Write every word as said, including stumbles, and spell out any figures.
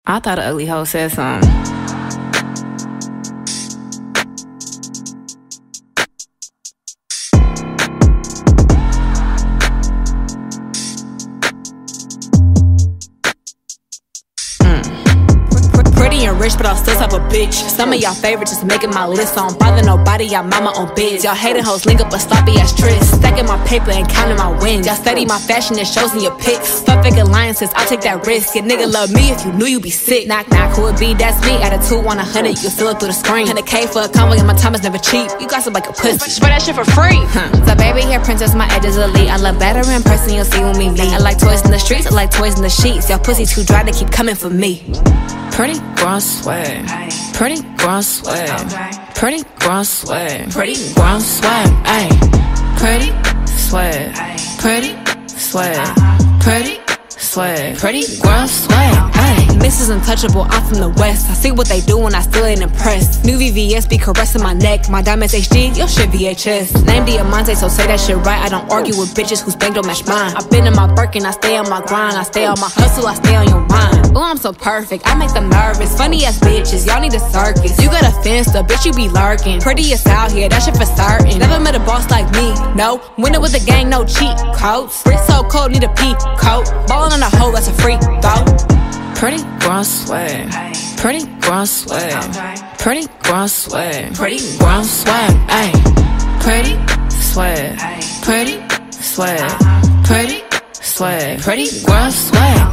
I thought an ugly hoe said something. Pretty and rich, but I'll still type a bitch. Some of y'all favorites just making my list. I don't bother nobody, y'all mama on biz. Y'all hating hoes link up a sloppy ass tryst. Stacking my paper and counting my wins. Y'all study my fashion and shows in your pics. Fuck fake alliances, I'll take that risk. Your nigga love me if you knew you be sick. Knock knock, who it be? That's me. Attitude one hundred, you can feel it through the screen. one hundred K for a combo and my time is never cheap. You gossip like a pussy, spread that shit for free. Huh. So baby, here princess, my edges elite. I love better in person, you'll see when we meet. I like toys in the streets, I like toys in the sheets. Y'all pussy too dry to keep coming for me. Pretty grown swag, pretty grown swag, pretty grown swag, pretty grown swag, ayy. Pretty swag, pretty swag, pretty swag, pretty grown swag, ayy. Missus Untouchable, I'm from the West. I see what they do and I still ain't impressed. New V V S be caressing my neck. My diamonds H D, your shit V H S. Name Diamante, so say that shit right. I don't argue with bitches whose bank don't match mine. I've been in my Birkin, I stay on my grind. I stay on my hustle, I stay on your mind. Oh, I'm so perfect, I make them nervous. Funny ass bitches, y'all need a circus. You got a finsta, bitch, you be lurking. Prettiest out here, that shit for certain. Never met a boss like me, no. Winning with the gang, no cheat codes. Wrist so cold, need a pea coat. Ballin' on a hoe, that's a free throw. Pretty grown swag, pretty grown swag, pretty grown swag, pretty grown swag, ayy. Pretty swag, pretty swag, pretty swag, pretty grown swag.